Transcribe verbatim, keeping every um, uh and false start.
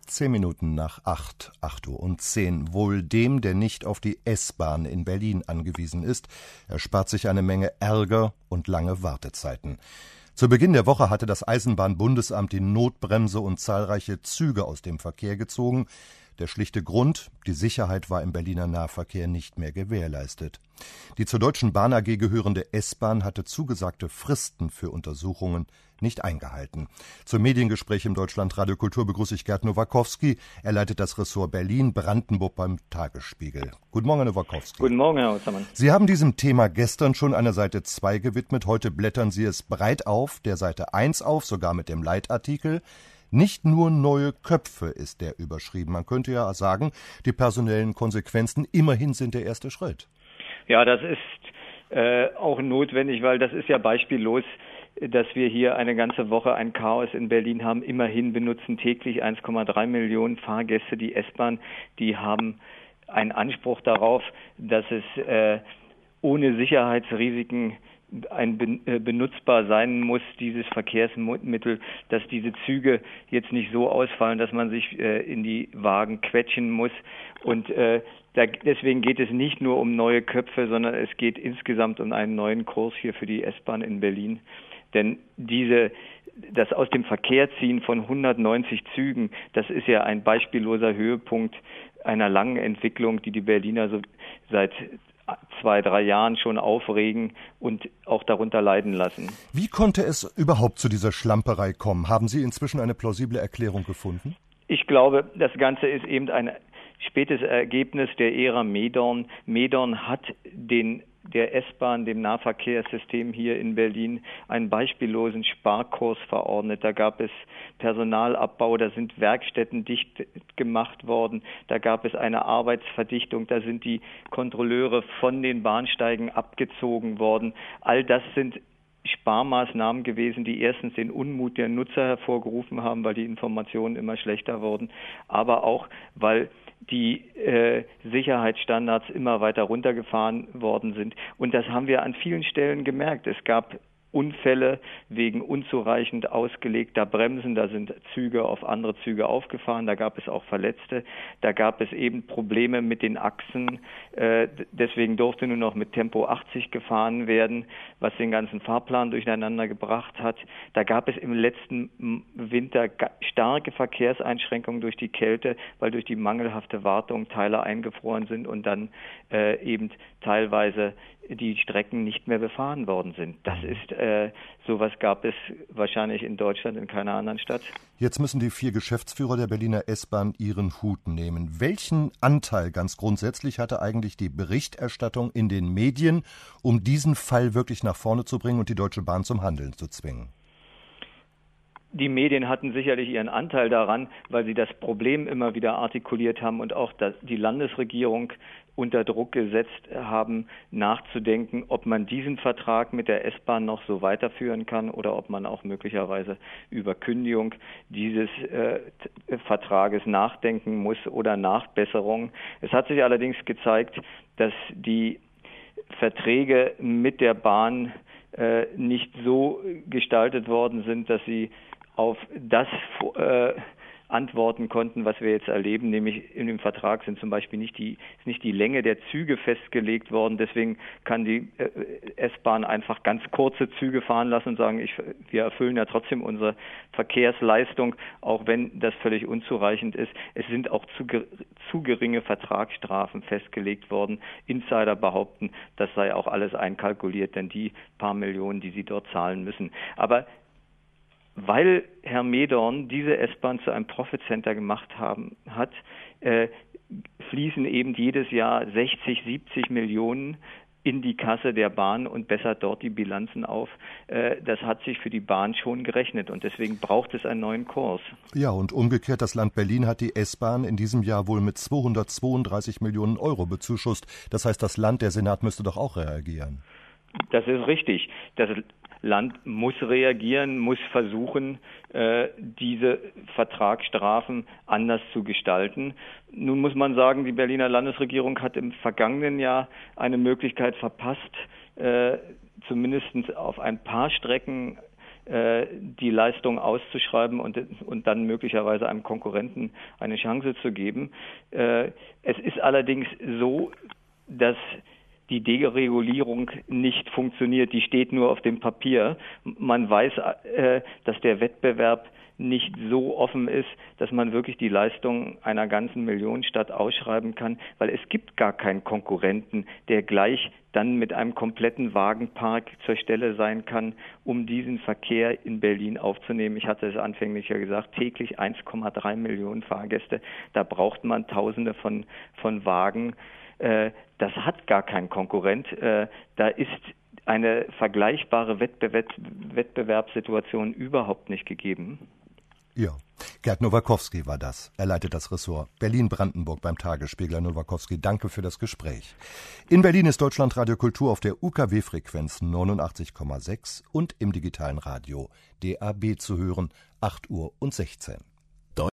Zehn Minuten nach acht, acht Uhr und zehn. Wohl dem, der nicht auf die S-Bahn in Berlin angewiesen ist, erspart sich eine Menge Ärger und lange Wartezeiten. Zu Beginn der Woche hatte das Eisenbahnbundesamt die Notbremse und zahlreiche Züge aus dem Verkehr gezogen. Der schlichte Grund: die Sicherheit war im Berliner Nahverkehr nicht mehr gewährleistet. Die zur Deutschen Bahn A G gehörende S-Bahn hatte zugesagte Fristen für Untersuchungen nicht eingehalten. Zum Mediengespräch im Deutschlandradio Kultur begrüße ich Gerd Nowakowski. Er leitet das Ressort Berlin-Brandenburg beim Tagesspiegel. Guten Morgen, Herr Nowakowski. Guten Morgen, Herr Ostermann. Sie haben diesem Thema gestern schon eine Seite zwei gewidmet. Heute blättern Sie es breit auf, der Seite eins auf, sogar mit dem Leitartikel. Nicht nur neue Köpfe ist der überschrieben. Man könnte ja sagen, die personellen Konsequenzen immerhin sind der erste Schritt. Ja, das ist äh, auch notwendig, weil das ist ja beispiellos, dass wir hier eine ganze Woche ein Chaos in Berlin haben. Immerhin benutzen täglich eins Komma drei Millionen Fahrgäste die S-Bahn. Die haben einen Anspruch darauf, dass es äh, ohne Sicherheitsrisiken ein benutzbar sein muss, dieses Verkehrsmittel, dass diese Züge jetzt nicht so ausfallen, dass man sich äh, in die Wagen quetschen muss. Und äh, da, deswegen geht es nicht nur um neue Köpfe, sondern es geht insgesamt um einen neuen Kurs hier für die S-Bahn in Berlin. Denn diese, das aus dem Verkehr ziehen von hundertneunzig Zügen, das ist ja ein beispielloser Höhepunkt einer langen Entwicklung, die die Berliner so seit zwei, drei Jahren schon aufregen und auch darunter leiden lassen. Wie konnte es überhaupt zu dieser Schlamperei kommen? Haben Sie inzwischen eine plausible Erklärung gefunden? Ich glaube, das Ganze ist eben ein spätes Ergebnis der Ära Medorn. Medorn hat den der S-Bahn, dem Nahverkehrssystem hier in Berlin, einen beispiellosen Sparkurs verordnet. Da gab es Personalabbau, da sind Werkstätten dicht gemacht worden, da gab es eine Arbeitsverdichtung, da sind die Kontrolleure von den Bahnsteigen abgezogen worden. All das sind Sparmaßnahmen gewesen, die erstens den Unmut der Nutzer hervorgerufen haben, weil die Informationen immer schlechter wurden, aber auch, weil die äh, Sicherheitsstandards immer weiter runtergefahren worden sind. Und das haben wir an vielen Stellen gemerkt. Es gab Unfälle wegen unzureichend ausgelegter Bremsen. Da sind Züge auf andere Züge aufgefahren. Da gab es auch Verletzte. Da gab es eben Probleme mit den Achsen. Äh, deswegen durfte nur noch mit Tempo achtzig gefahren werden, was den ganzen Fahrplan durcheinander gebracht hat. Da gab es im letzten Winter starke Verkehrseinschränkungen durch die Kälte, weil durch die mangelhafte Wartung Teile eingefroren sind und dann äh, eben teilweise die Strecken nicht mehr befahren worden sind. Das ist, äh, sowas gab es wahrscheinlich in Deutschland in keiner anderen Stadt. Jetzt müssen die vier Geschäftsführer der Berliner S-Bahn ihren Hut nehmen. Welchen Anteil ganz grundsätzlich hatte eigentlich die Berichterstattung in den Medien, um diesen Fall wirklich nach vorne zu bringen und die Deutsche Bahn zum Handeln zu zwingen? Die Medien hatten sicherlich ihren Anteil daran, weil sie das Problem immer wieder artikuliert haben und auch die Landesregierung unter Druck gesetzt haben, nachzudenken, ob man diesen Vertrag mit der S-Bahn noch so weiterführen kann oder ob man auch möglicherweise über Kündigung dieses äh, Vertrages nachdenken muss oder Nachbesserung. Es hat sich allerdings gezeigt, dass die Verträge mit der Bahn äh, nicht so gestaltet worden sind, dass sie auf das äh, antworten konnten, was wir jetzt erleben, nämlich in dem Vertrag sind zum Beispiel nicht die, ist nicht die Länge der Züge festgelegt worden, deswegen kann die äh, S-Bahn einfach ganz kurze Züge fahren lassen und sagen, ich, wir erfüllen ja trotzdem unsere Verkehrsleistung, auch wenn das völlig unzureichend ist. Es sind auch zu, zu geringe Vertragsstrafen festgelegt worden. Insider behaupten, das sei auch alles einkalkuliert, denn die paar Millionen, die sie dort zahlen müssen. Aber weil Herr Medorn diese S-Bahn zu einem Profitcenter gemacht haben, hat, äh, fließen eben jedes Jahr sechzig, siebzig Millionen in die Kasse der Bahn und bessert dort die Bilanzen auf. Äh, das hat sich für die Bahn schon gerechnet und deswegen braucht es einen neuen Kurs. Ja, und umgekehrt, das Land Berlin hat die S-Bahn in diesem Jahr wohl mit zweihundertzweiunddreißig Millionen Euro bezuschusst. Das heißt, das Land, der Senat müsste doch auch reagieren. Das ist richtig. Das Land muss reagieren, muss versuchen, äh, diese Vertragsstrafen anders zu gestalten. Nun muss man sagen, die Berliner Landesregierung hat im vergangenen Jahr eine Möglichkeit verpasst, äh, zumindest auf ein paar Strecken äh, die Leistung auszuschreiben und, und dann möglicherweise einem Konkurrenten eine Chance zu geben. Äh, es ist allerdings so, dass die Deregulierung nicht funktioniert, die steht nur auf dem Papier. Man weiß, äh, dass der Wettbewerb nicht so offen ist, dass man wirklich die Leistung einer ganzen Millionenstadt ausschreiben kann, weil es gibt gar keinen Konkurrenten, der gleich dann mit einem kompletten Wagenpark zur Stelle sein kann, um diesen Verkehr in Berlin aufzunehmen. Ich hatte es anfänglich ja gesagt, täglich eins Komma drei Millionen Fahrgäste. Da braucht man Tausende von, von Wagen. Äh, das hat gar kein Konkurrent. Äh, da ist eine vergleichbare Wettbewerb, Wettbewerbssituation überhaupt nicht gegeben. Ja, Gerd Nowakowski war das. Er leitet das Ressort Berlin-Brandenburg beim Tagesspiegel. Nowakowski, danke für das Gespräch. In Berlin ist Deutschlandradio Kultur auf der U K W-Frequenz neunundachtzig Komma sechs und im digitalen Radio D A B zu hören, acht Uhr und sechzehn.